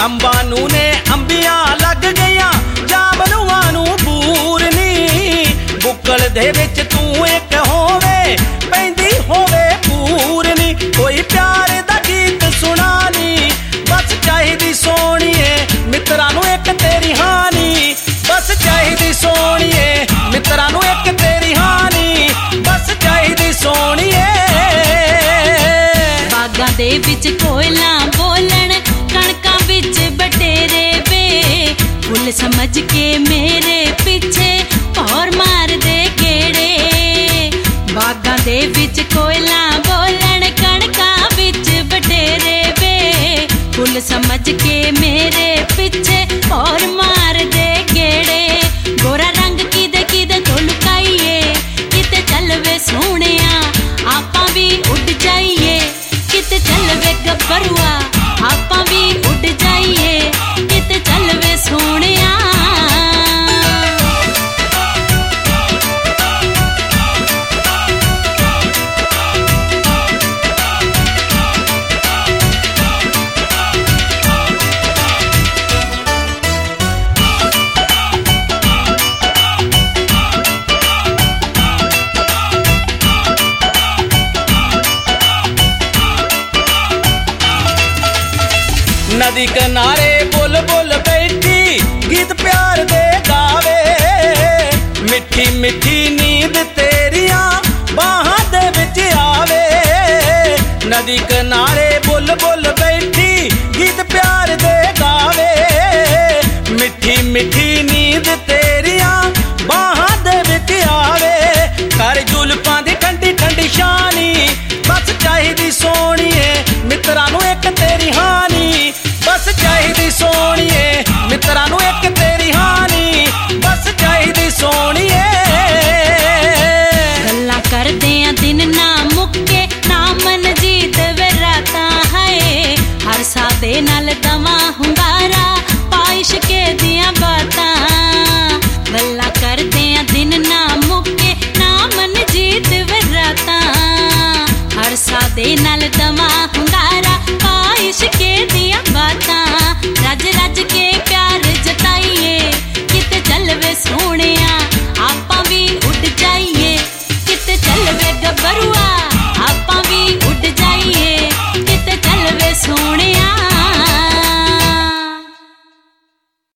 ਅੰਬਾਂ ਨੂੰ ਨੇ ਅੰਬੀਆਂ ਲੱਗ ਗਈਆਂ, ਜਾਮਨੂਆਂ ਨੂੰ ਬੂਰ ਨੀ। ਬੁੱਕਲ ਦੇ ਵਿੱਚ ਤੂੰ ਇੱਕ ਹੋਵੇ, ਪੈਂਦੀ ਹੋਵੇ ਪੂਰ ਨੀ। ਕੋਈ ਪਿਆਰ ਦਾ ਗੀਤ ਸੁਣਾ ਨੀ, ਬਸ ਚਾਹੀਦੀ ਸੋਹਣੀਏ ਮਿੱਤਰਾਂ ਨੂੰ ਇੱਕ ਤੇਰੀ ਹਾਨੀ। ਬਸ ਚਾਹੀਦੀ ਸੋਹਣੀਏ ਮਿੱਤਰਾਂ ਨੂੰ ਇੱਕ ਤੇਰੀ ਹਾਨੀ। ਬਸ ਚਾਹੀਦੀ ਸੋਹਣੀਏ। ਬਾਗਾਂ ਦੇ ਵਿੱਚ ਕੋਇਲਾਂ ਬੋਲਣ, ਕਣਕਾਂ ਵਿੱਚ ਬਟੇਰੇ ਵੇ। ਫੁੱਲ ਸਮਝ ਕੇ ਮੇਰੇ ਪਿੱਛੇ ਹੋਰ ਮਾਰਦੇ ਗੇੜੇ। ਬਾਗਾਂ ਦੇ ਵਿੱਚ ਕੋਇਲਾਂ ਬੋਲਣ, ਕਣਕਾਂ ਵਿੱਚ ਬਟੇਰੇ ਵੇ। ਫੁੱਲ ਸਮਝ ਕੇ ਮੇਰੇ ਪਿੱਛੇ ਹੋਰ ਮਾਰਦੇ ਗੇੜੇ। ਗੋਰਾ ਰੰਗ ਕਿਦੇ ਕਿਦੇ ਤੋਂ ਲੁਕਾਈਏ, ਕਿਤੇ ਚੱਲ ਵੇ ਸੋਹਣਿਆ ਆਪਾਂ ਵੀ ਉੱਡ ਜਾਈਏ। ਕਿਤੇ ਚੱਲ ਵੇ ਗੱਭਰੂਆ ਆਪਾਂ ਵੀ ਉੱਡ ਜਾਈਏ। ਕਿਤੇ ਚੱਲ ਵੇ ਸੋਹਣਿਆ। नदी किनारे बुलबुल बैठी गीत प्यार दे गावे। मिठी मिठी नींद तेरिया बाहां दे विच आवे। नदी किनारे बुलबुल बैठी गीत प्यार दे गावे। मिठी मिठी नींद तेरिया बाहां दे विच आवे। कर जुल्फां दी ठंडी ठंडी शानी, बस चाहिदी सोहणीए मित्तरां नूं एक तेरी हानी। बस चाहिदी सोहणीए मित्तरां नूं एक तेरी हानी। बस चाहिदी सोहणीए। गल्लां करदियां दिन ना मुक्के, ना मन जीत वे रातां हाए। हर सा दे नाल दवा